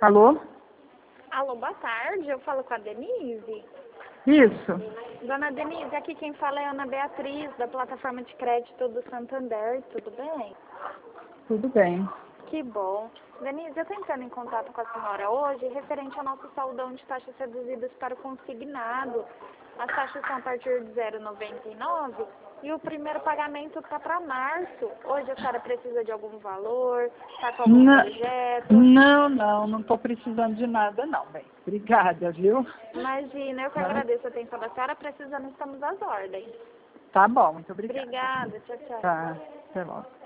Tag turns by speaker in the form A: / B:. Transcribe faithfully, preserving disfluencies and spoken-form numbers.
A: Alô?
B: Alô, boa tarde. Eu falo com a Denise.
A: Isso.
B: Dona Denise, aqui quem fala é a Ana Beatriz, da plataforma de crédito do Santander. Tudo bem?
A: Tudo bem.
B: Que bom. Denise, eu estou entrando em contato com a senhora hoje referente ao nosso saldão de taxas reduzidas para o consignado. As taxas são a partir de zero vírgula noventa e nove e o primeiro pagamento está para março. Hoje a senhora precisa de algum valor? Está com algum
A: Não,
B: projeto?
A: não, não, não estou precisando de nada não, bem. Obrigada, viu?
B: Imagina, eu que agradeço a atenção da senhora. Precisando, estamos às ordens.
A: Tá bom, muito obrigada.
B: Obrigada, tchau, tchau.
A: Tá, até logo.